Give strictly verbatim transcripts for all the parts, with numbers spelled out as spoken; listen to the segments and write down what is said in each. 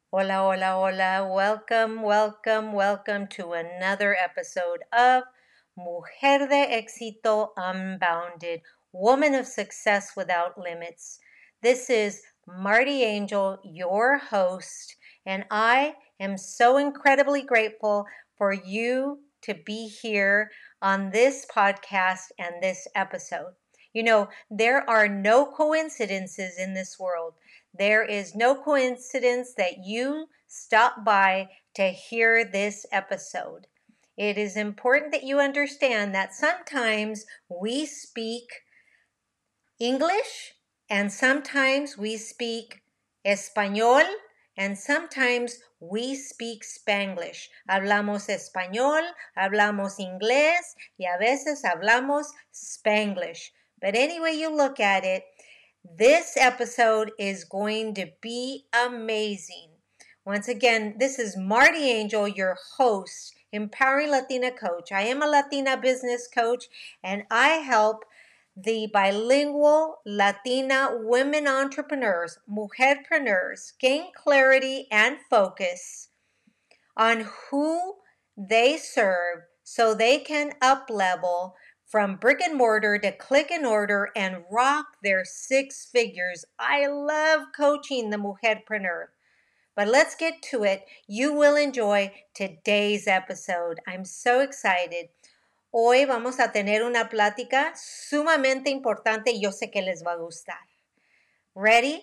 Hola, hola, hola. Welcome, welcome, welcome to another episode of Mujer de Éxito Unbounded, Woman of Success Without Limits. This is Marty Angel, your host, and I am so incredibly grateful for you to be here on this podcast and this episode. You know, there are no coincidences in this world. There is no coincidence that you stop by to hear this episode. It is important that you understand that sometimes we speak English and sometimes we speak Español and sometimes we speak Spanglish. Hablamos español, hablamos inglés y a veces hablamos Spanglish. But any way you look at it, this episode is going to be amazing. Once again, this is Marty Angel, your host, Empowering Latina Coach. I am a Latina business coach and I help the bilingual Latina women entrepreneurs, mujerpreneurs, gain clarity and focus on who they serve so they can up level from brick and mortar to click and order and rock their six figures. I love coaching the mujerpreneur. But let's get to it. You will enjoy today's episode. I'm so excited. Hoy vamos a tener una plática sumamente importante y yo sé que les va a gustar. Ready?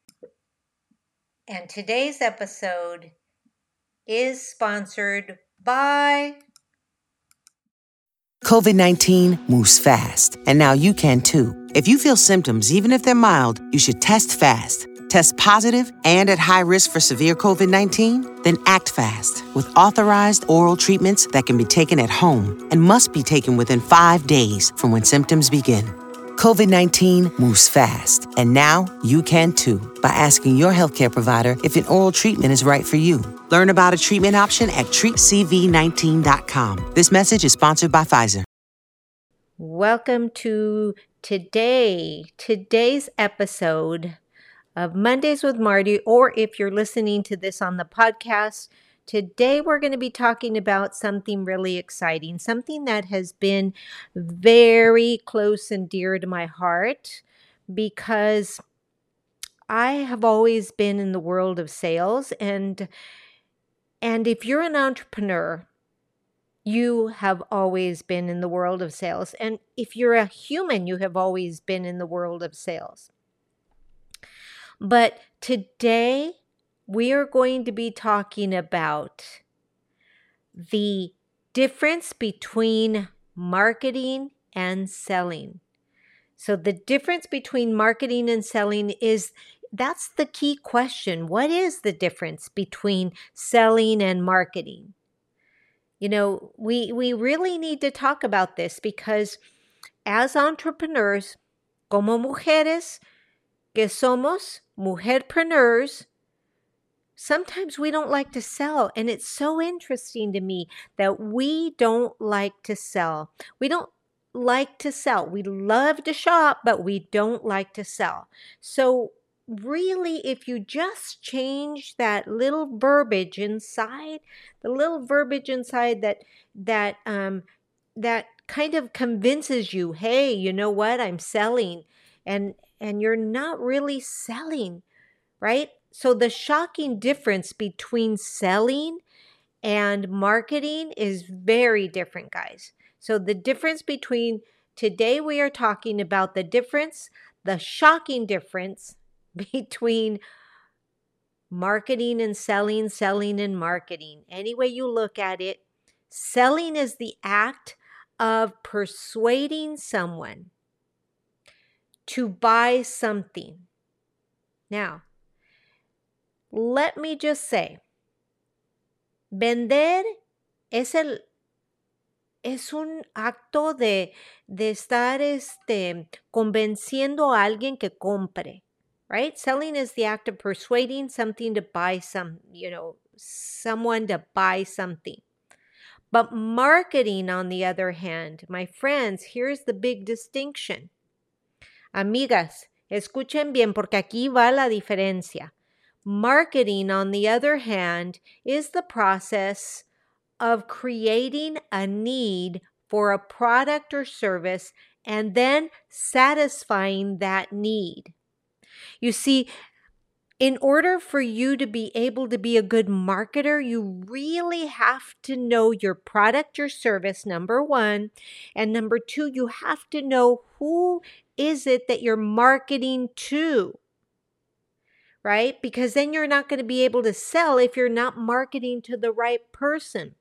And today's episode is sponsored by COVID nineteen moves fast, and now you can too. If you feel symptoms, even if they're mild, you should test fast. Test positive and at high risk for severe COVID nineteen? Then act fast with authorized oral treatments that can be taken at home and must be taken within five days from when symptoms begin. COVID nineteen moves fast, and now you can too by asking your healthcare provider if an oral treatment is right for you. Learn about a treatment option at treat c v nineteen dot com. This message is sponsored by Pfizer. Welcome to today, today's episode of Mondays with Marty, or if you're listening to this on the podcast, today we're going to be talking about something really exciting, something that has been very close and dear to my heart because I have always been in the world of sales, and and if you're an entrepreneur, you have always been in the world of sales. And if you're a human, you have always been in the world of sales. But today we are going to be talking about the difference between marketing and selling. So the difference between marketing and selling is that's the key question. What is the difference between selling and marketing? You know, we we really need to talk about this because as entrepreneurs, como mujeres que somos mujerpreneurs, sometimes we don't like to sell. And it's so interesting to me that we don't like to sell. We don't like to sell. We love to shop, but we don't like to sell. So really, if you just change that little verbiage inside, the little verbiage inside that that um that kind of convinces you, hey, you know what, I'm selling, and and you're not really selling, right? So the shocking difference between selling and marketing is very different, guys. So the difference between today we are talking about the difference, the shocking difference between marketing and selling, selling and marketing. Any way you look at it, selling is the act of persuading someone to buy something. Now, let me just say, vender es el es un acto de, de estar este, convenciendo a alguien que compre, right? Selling is the act of persuading something to buy some, you know, someone to buy something. But marketing, on the other hand, my friends, here's the big distinction. Amigas, escuchen bien porque aquí va la diferencia. Marketing, on the other hand, is the process of creating a need for a product or service and then satisfying that need. You see, in order for you to be able to be a good marketer, you really have to know your product or service, number one. And number two, you have to know who is it that you're marketing to, right? Because then you're not going to be able to sell if you're not marketing to the right person.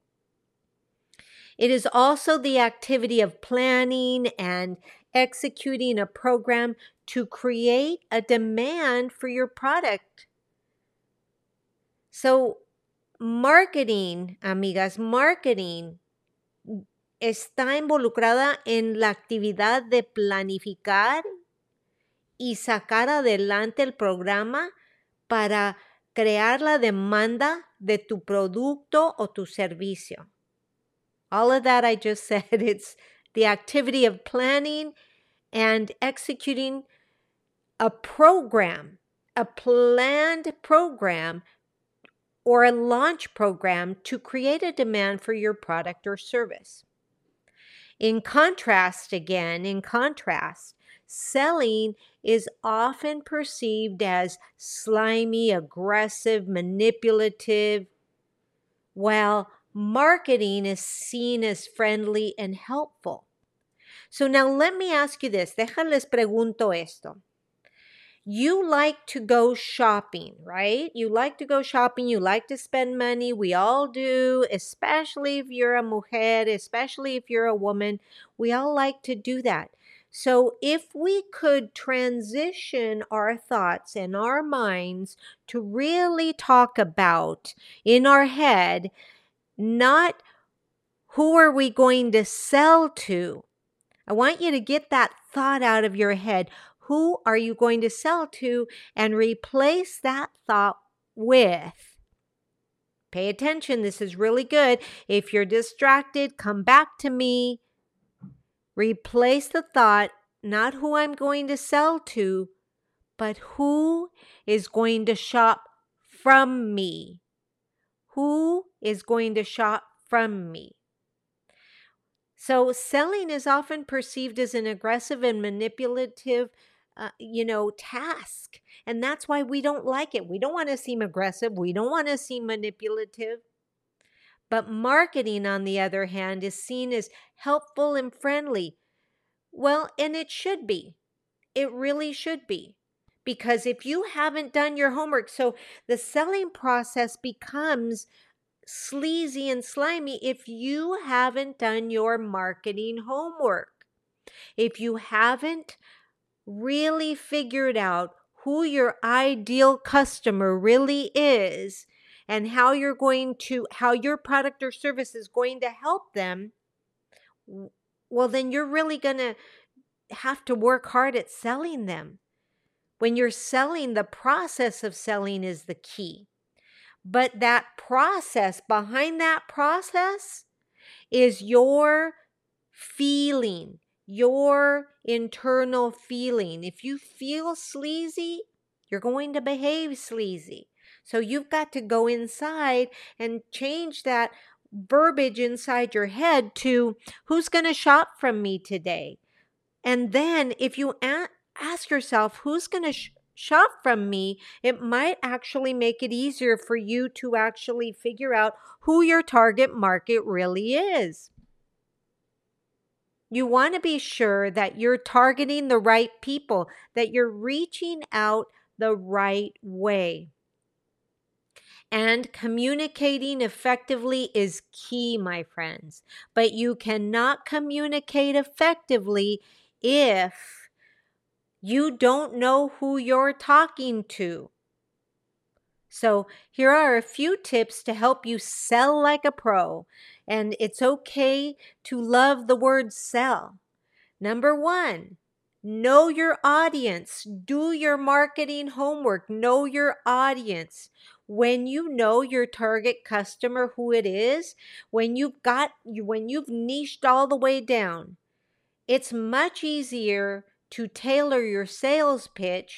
It is also the activity of planning and executing a program to create a demand for your product. So, marketing, amigas, marketing está involucrada en la actividad de planificar y sacar adelante el programa para crear la demanda de tu producto o tu servicio. All of that I just said, it's the activity of planning and executing a program, a planned program or a launch program to create a demand for your product or service. In contrast, again, in contrast, selling is often perceived as slimy, aggressive, manipulative, while marketing is seen as friendly and helpful. So now let me ask you this. Déjales pregunto esto. You like to go shopping, right? You like to go shopping. You like to spend money. We all do, especially if you're a mujer, especially if you're a woman. We all like to do that. So if we could transition our thoughts and our minds to really talk about in our head, not who are we going to sell to? I want you to get that thought out of your head. Who are you going to sell to? And replace that thought with, pay attention, this is really good. If you're distracted, come back to me. Replace the thought, not who I'm going to sell to, but who is going to shop from me. Who is going to shop from me? So selling is often perceived as an aggressive and manipulative, uh, you know, task. And that's why we don't like it. We don't want to seem aggressive. We don't want to seem manipulative. But marketing, on the other hand, is seen as helpful and friendly. Well, and it should be. It really should be. Because if you haven't done your homework, so the selling process becomes sleazy and slimy if you haven't done your marketing homework. If you haven't really figured out who your ideal customer really is and how you're going to, how your product or service is going to help them, well, then you're really going to have to work hard at selling them. When you're selling, the process of selling is the key. But that process, behind that process, is your feeling, your internal feeling. If you feel sleazy, you're going to behave sleazy. So you've got to go inside and change that verbiage inside your head to, who's going to shop from me today? And then if you a- ask yourself, who's going to sh- shop from me, it might actually make it easier for you to actually figure out who your target market really is. You want to be sure that you're targeting the right people, that you're reaching out the right way. And communicating effectively is key, my friends. But you cannot communicate effectively if you don't know who you're talking to. So here are a few tips to help you sell like a pro. And it's okay to love the word sell. Number one, know your audience. Do your marketing homework. Know your audience. When you know your target customer, who it is, when you've got, when you've niched all the way down, it's much easier to tailor your sales pitch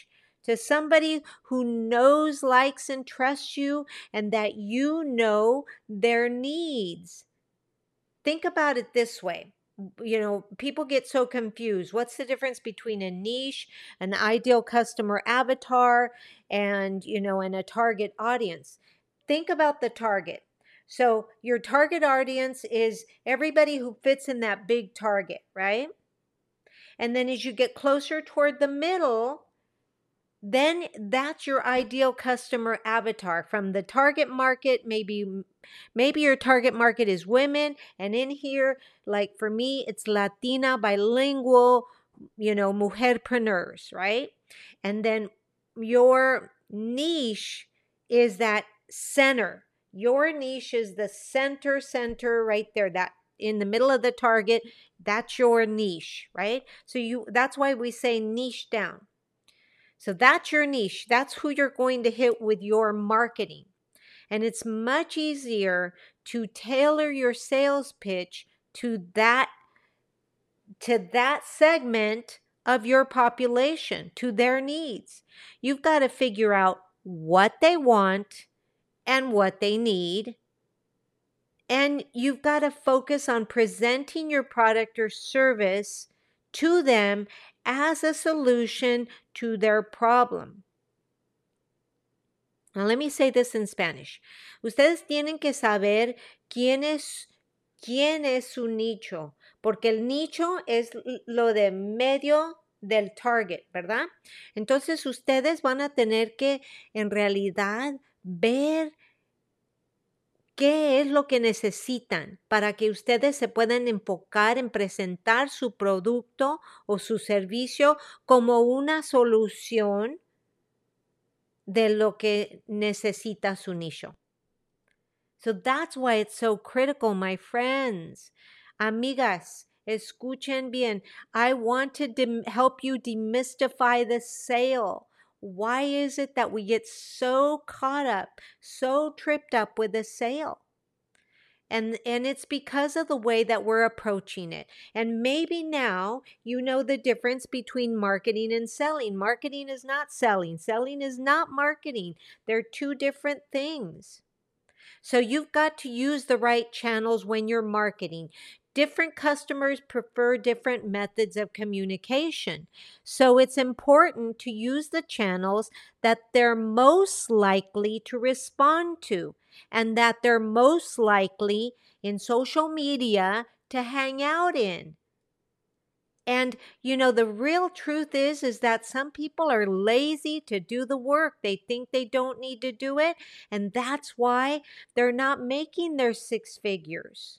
to somebody who knows, likes, and trusts you, and that you know their needs. Think about it this way. You know, people get so confused. What's the difference between a niche, an ideal customer avatar, and, you know, and a target audience? Think about the target. So your target audience is everybody who fits in that big target, right? And then as you get closer toward the middle, then that's your ideal customer avatar. From the target market, maybe maybe your target market is women, and in here, like for me, it's Latina, bilingual, you know, mujerpreneurs, right? And then your niche is that center. Your niche is the center, center right there, that in the middle of the target. That's your niche, right? So you that's why we say niche down. So that's your niche. That's who you're going to hit with your marketing. And it's much easier to tailor your sales pitch to that to that segment of your population, to their needs. You've got to figure out what they want and what they need. And you've got to focus on presenting your product or service to them as a solution to their problem. Now, let me say this in Spanish. Ustedes tienen que saber quién es, quién es su nicho, porque el nicho es lo de medio del target, ¿verdad? Entonces, ustedes van a tener que, en realidad, ver qué es lo que necesitan para que ustedes se puedan enfocar en presentar su producto o su servicio como una solución de lo que necesita su nicho. So that's why it's so critical, my friends. Amigas, escuchen bien. I want to dem- help you demystify the sale. Why is it that we get so caught up, so tripped up with the sale? And, and it's because of the way that we're approaching it. And maybe now you know the difference between marketing and selling. Marketing is not selling. Selling is not marketing. They're two different things. So you've got to use the right channels when you're marketing. Different customers prefer different methods of communication. So it's important to use the channels that they're most likely to respond to and that they're most likely in social media to hang out in. And, you know, the real truth is, is that some people are lazy to do the work. They think they don't need to do it. And that's why they're not making their six figures.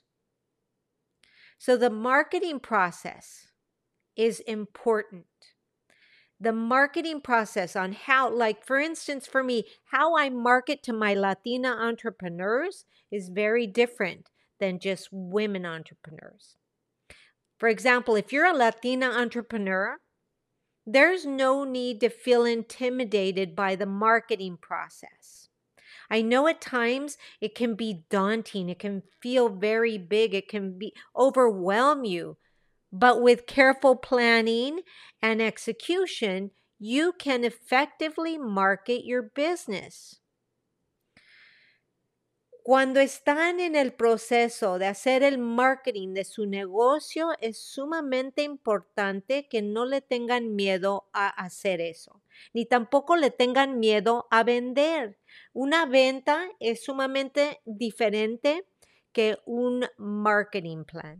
So the marketing process is important. The marketing process on how, like for instance, for me, how I market to my Latina entrepreneurs is very different than just women entrepreneurs. For example, if you're a Latina entrepreneur, there's no need to feel intimidated by the marketing process. I know at times it can be daunting. It can feel very big. It can be overwhelm you. But with careful planning and execution, you can effectively market your business. Cuando están en el proceso de hacer el marketing de su negocio, es sumamente importante que no le tengan miedo a hacer eso, ni tampoco le tengan miedo a vender. Una venta es sumamente diferente que un marketing plan.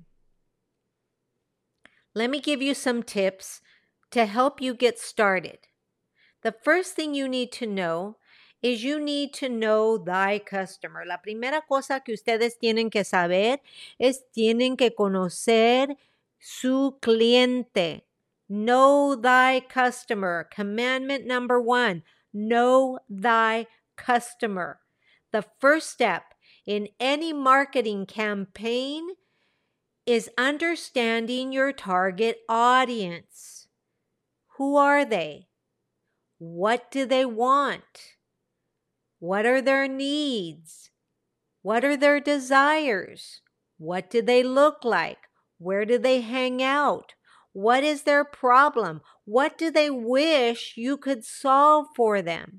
Let me give you some tips to help you get started. The first thing you need to know is you need to know thy customer. La primera cosa que ustedes tienen que saber es tienen que conocer su cliente. Know thy customer. Commandment number one, know thy customer. The first step in any marketing campaign is understanding your target audience. Who are they? What do they want? What are their needs? What are their desires? What do they look like? Where do they hang out? What is their problem? What do they wish you could solve for them?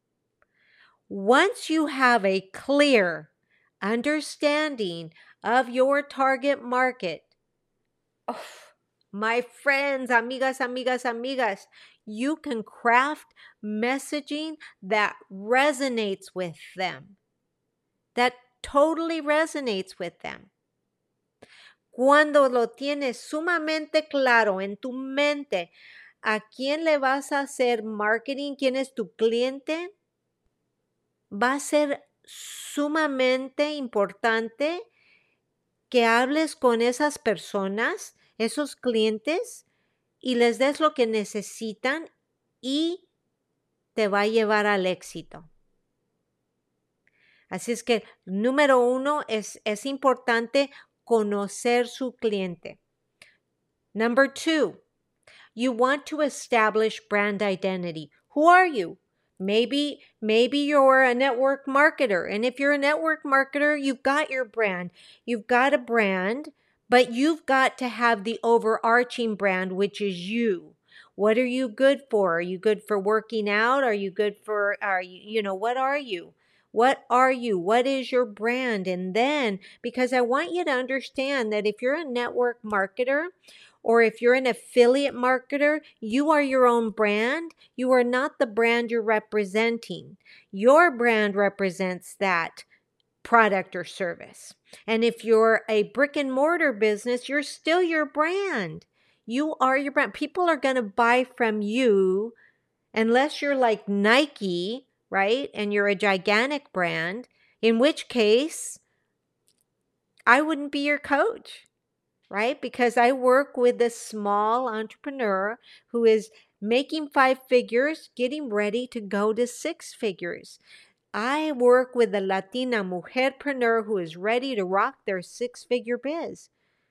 Once you have a clear understanding of your target market, oh, my friends, amigas, amigas, amigas, you can craft messaging that resonates with them, that totally resonates with them. Cuando lo tienes sumamente claro en tu mente, ¿a quién le vas a hacer marketing? ¿Quién es tu cliente? Va a ser sumamente importante que hables con esas personas, esos clientes, y les des lo que necesitan y te va a llevar al éxito. Así es que, número uno, es, es importante conocer su cliente. Number two, you want to establish brand identity. Who are you? Maybe, maybe you're a network marketer. And if you're a network marketer, you've got your brand. You've got a brand, but you've got to have the overarching brand, which is you. What are you good for? Are you good for working out? Are you good for, are you, you know, what are you? What are you? What is your brand? And then, because I want you to understand that if you're a network marketer, or if you're an affiliate marketer, you are your own brand. You are not the brand you're representing. Your brand represents that product or service. And if you're a brick and mortar business, you're still your brand. You are your brand. People are going to buy from you unless you're like Nike, right? And you're a gigantic brand, in which case I wouldn't be your coach. Right? Because I work with a small entrepreneur who is making five figures, getting ready to go to six figures. I work with a Latina mujerpreneur who is ready to rock their six-figure biz.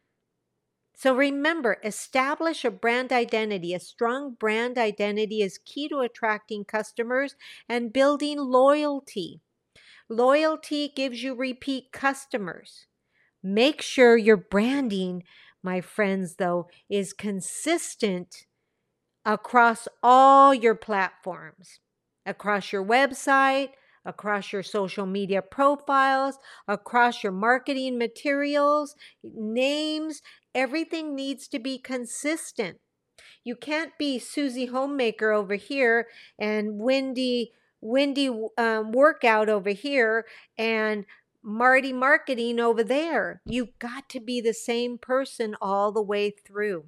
So remember, establish a brand identity. A strong brand identity is key to attracting customers and building loyalty. Loyalty gives you repeat customers. Make sure your branding, my friends, though, is consistent across all your platforms, across your website, across your social media profiles, across your marketing materials, names. Everything needs to be consistent. You can't be Susie Homemaker over here and Wendy, Wendy um, Workout over here and Marty Marketing over there. You've got to be the same person all the way through.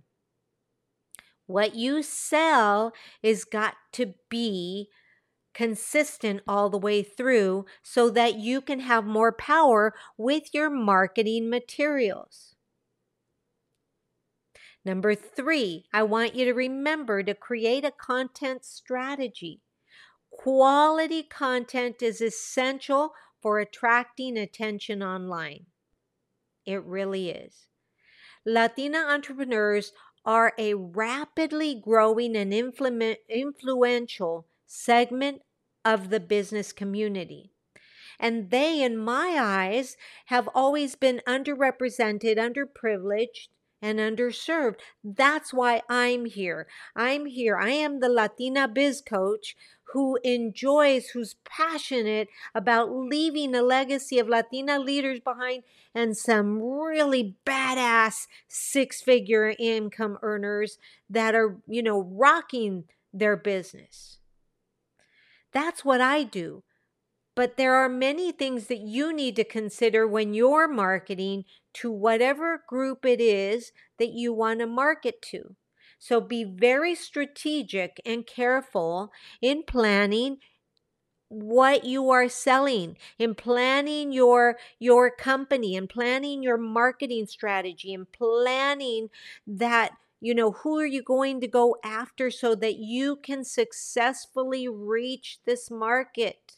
What you sell is got to be consistent all the way through so that you can have more power with your marketing materials. Number three, I want you to remember to create a content strategy. Quality content is essential for attracting attention online. It really is. Latina entrepreneurs are a rapidly growing and influential segment of the business community. And they, in my eyes, have always been underrepresented, underprivileged, and underserved. That's why I'm here. I'm here. I am the Latina biz coach who enjoys, who's passionate about leaving a legacy of Latina leaders behind and some really badass six-figure income earners that are, you know, rocking their business. That's what I do. But there are many things that you need to consider when you're marketing to whatever group it is that you want to market to. So be very strategic and careful in planning what you are selling, in planning your, your company, in planning your marketing strategy, in planning that, you know, who are you going to go after so that you can successfully reach this market.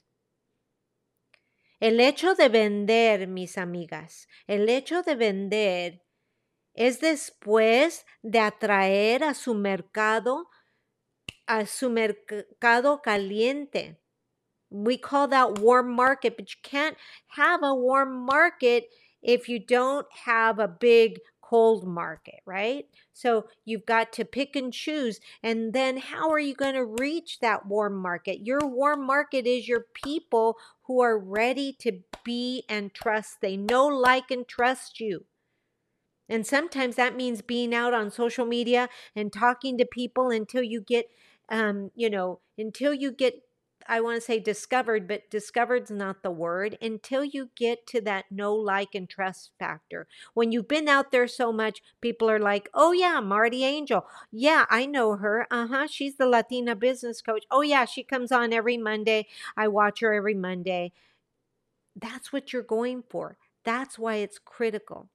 El hecho de vender, mis amigas, el hecho de vender es después de atraer a su mercado, a su mercado caliente. We call that warm market, but you can't have a warm market if you don't have a big cold market, right? So you've got to pick and choose. And then how are you going to reach that warm market? Your warm market is your people who are ready to be and trust. They know, like, and trust you. And sometimes that means being out on social media and talking to people until you get, um, you know, until you get, I want to say discovered, but discovered's not the word, until you get to that know, like, and trust factor. When you've been out there so much, people are like, oh yeah, Marty Angel. Yeah, I know her. Uh-huh. She's the Latina business coach. Oh yeah, she comes on every Monday. I watch her every Monday. That's what you're going for. That's why it's critical.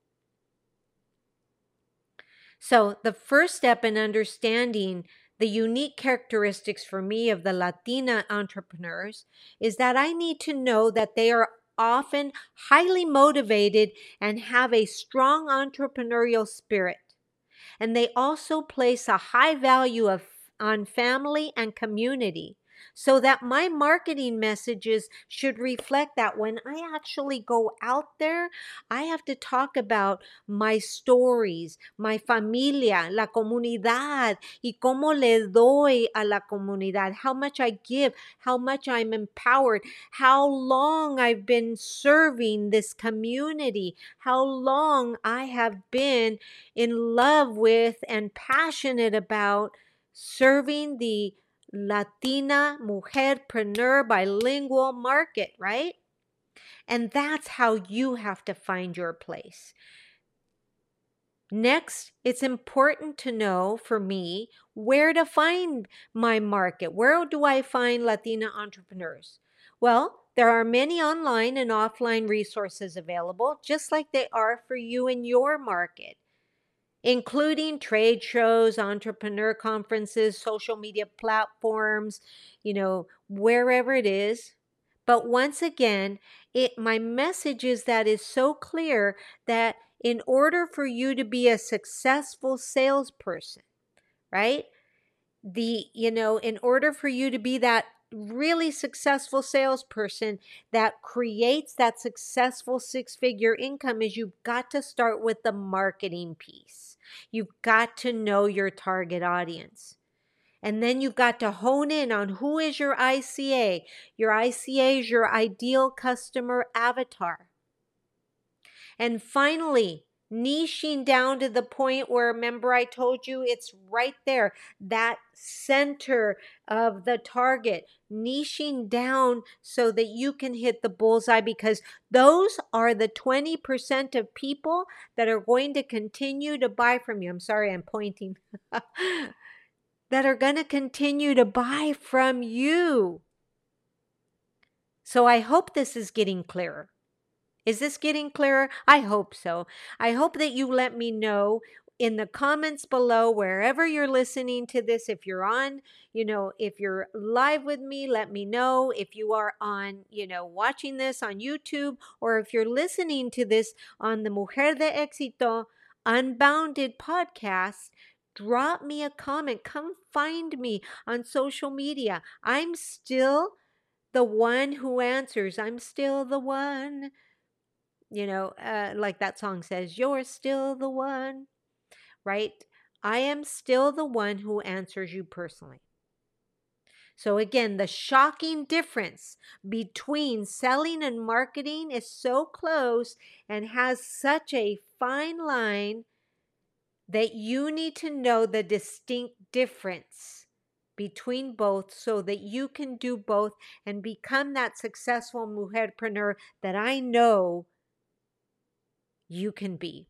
So the first step in understanding the unique characteristics for me of the Latina entrepreneurs is that I need to know that they are often highly motivated and have a strong entrepreneurial spirit. And they also place a high value of, on family and community. So that my marketing messages should reflect that. When I actually go out there, I have to talk about my stories, my familia, la comunidad, y cómo le doy a la comunidad, how much I give, how much I'm empowered, how long I've been serving this community, how long I have been in love with and passionate about serving the Latina mujerpreneur bilingual market, right? And that's how you have to find your place. Next, it's important to know for me where to find my market. Where do I find Latina entrepreneurs? Well, there are many online and offline resources available, just like they are for you in your market, including trade shows, entrepreneur conferences, social media platforms, you know, wherever it is. But once again, it my message is that is so clear that in order for you to be a successful salesperson, right? The, you know, in order for you to be that really successful salesperson that creates that successful six-figure income, is you've got to start with the marketing piece. You've got to know your target audience. And then you've got to hone in on who is your I C A. Your I C A is your ideal customer avatar. And finally, niching down to the point where, remember I told you it's right there, that center of the target, niching down so that you can hit the bullseye, because those are the twenty percent of people that are going to continue to buy from you. I'm sorry, I'm pointing. That are going to continue to buy from you. So I hope this is getting clearer. Is this getting clearer? I hope so. I hope that you let me know in the comments below, wherever you're listening to this. If you're on, you know, if you're live with me, let me know. If you are on, you know, watching this on YouTube, or if you're listening to this on the Mujer de Éxito Unbounded podcast, drop me a comment. Come find me on social media. I'm still the one who answers. I'm still the one. You know, uh, like that song says, you're still the one, right? I am still the one who answers you personally. So again, the shocking difference between selling and marketing is so close and has such a fine line that you need to know the distinct difference between both so that you can do both and become that successful mujerpreneur that I know you can be.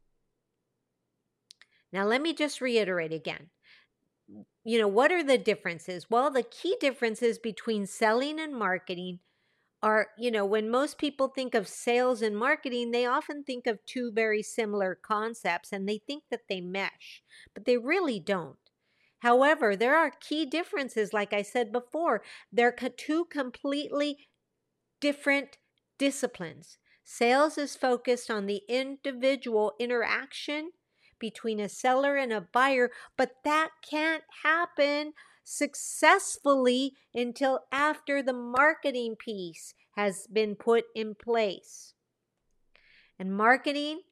Now, let me just reiterate again. You know, what are the differences? Well, the key differences between selling and marketing are, you know, when most people think of sales and marketing, they often think of two very similar concepts and they think that they mesh, but they really don't. However, there are key differences. Like I said before, they're two completely different disciplines. Sales is focused on the individual interaction between a seller and a buyer, but that can't happen successfully until after the marketing piece has been put in place. And marketing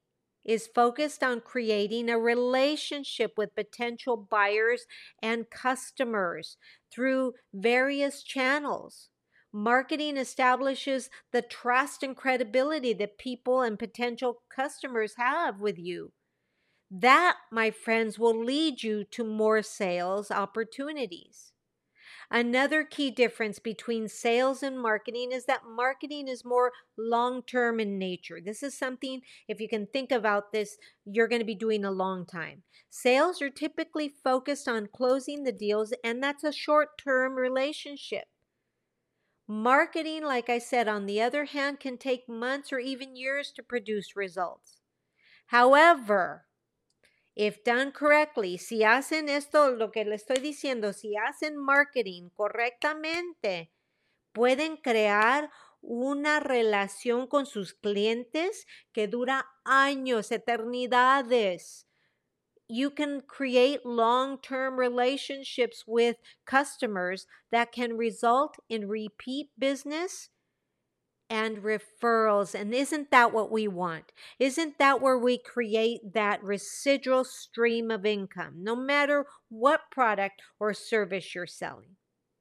is focused on creating a relationship with potential buyers and customers through various channels. Marketing establishes the trust and credibility that people and potential customers have with you. That, my friends, will lead you to more sales opportunities. Another key difference between sales and marketing is that marketing is more long-term in nature. This is something, if you can think about this, you're going to be doing a long time. Sales are typically focused on closing the deals, and that's a short-term relationship. Marketing, like I said, on the other hand, can take months or even years to produce results. However, if done correctly, si hacen esto, lo que le estoy diciendo, si hacen marketing correctamente, pueden crear una relación con sus clientes que dura años, eternidades. You can create long-term relationships with customers that can result in repeat business and referrals. And isn't that what we want? Isn't that where we create that residual stream of income, no matter what product or service you're selling?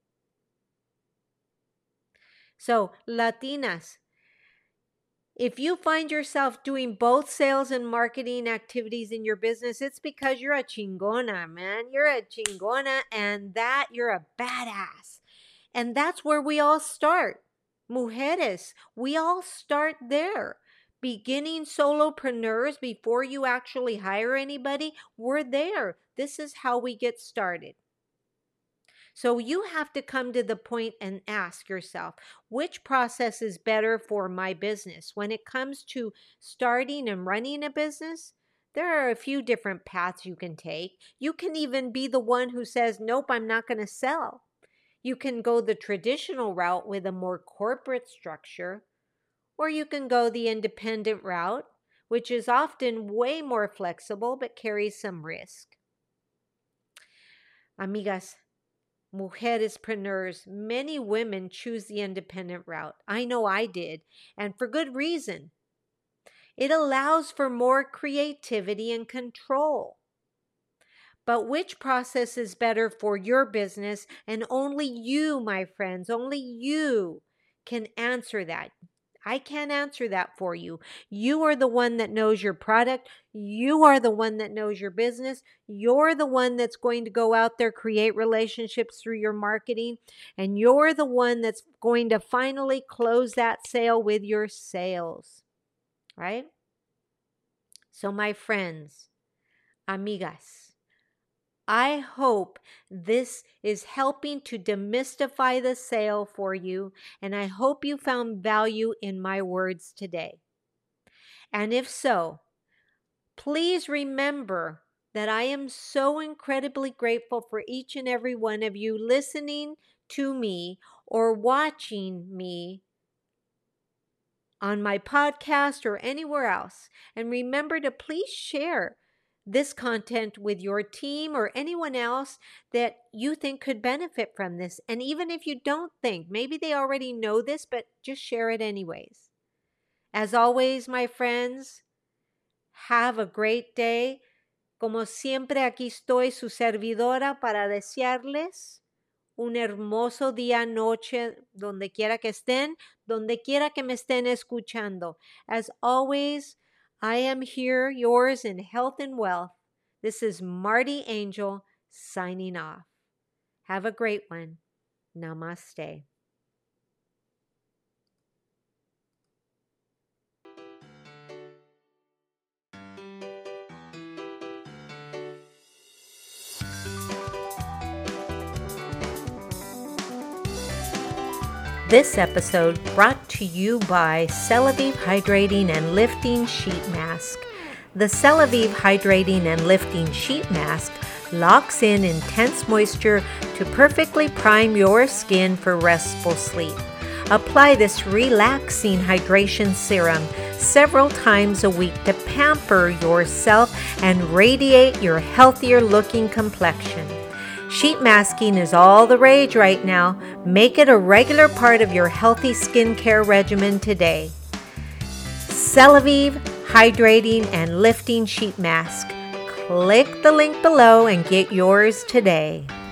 So, Latinas, if you find yourself doing both sales and marketing activities in your business, it's because you're a chingona, man. You're a chingona, and that you're a badass. And that's where we all start. Mujeres, we all start there. Beginning solopreneurs, before you actually hire anybody, we're there. This is how we get started. So you have to come to the point and ask yourself, which process is better for my business? When it comes to starting and running a business, there are a few different paths you can take. You can even be the one who says, nope, I'm not going to sell. You can go the traditional route with a more corporate structure, or you can go the independent route, which is often way more flexible but carries some risk. Amigas, mujerespreneurs, many women choose the independent route. I know I did, and for good reason. It allows for more creativity and control. But which process is better for your business? And only you, my friends, only you can answer that. I can't answer that for you. You are the one that knows your product. You are the one that knows your business. You're the one that's going to go out there, create relationships through your marketing. And you're the one that's going to finally close that sale with your sales. Right? So my friends, amigas, I hope this is helping to demystify the sale for you, and I hope you found value in my words today. And if so, please remember that I am so incredibly grateful for each and every one of you listening to me or watching me on my podcast or anywhere else. And remember to please share this content with your team or anyone else that you think could benefit from this. And even if you don't think, maybe they already know this, but just share it anyways. As always, my friends, have a great day. Como siempre, aquí estoy, su servidora, para desearles un hermoso día, noche, donde quiera que estén, donde quiera que me estén escuchando. As always, I am here, yours in health and wealth. This is Marty Angel signing off. Have a great one. Namaste. This episode brought to you by Celavive Hydrating and Lifting Sheet Mask. The Celavive Hydrating and Lifting Sheet Mask locks in intense moisture to perfectly prime your skin for restful sleep. Apply this relaxing hydration serum several times a week to pamper yourself and radiate your healthier looking complexion. Sheet masking is all the rage right now. Make it a regular part of your healthy skincare regimen today. Celavive hydrating and lifting sheet mask. Click the link below and get yours today.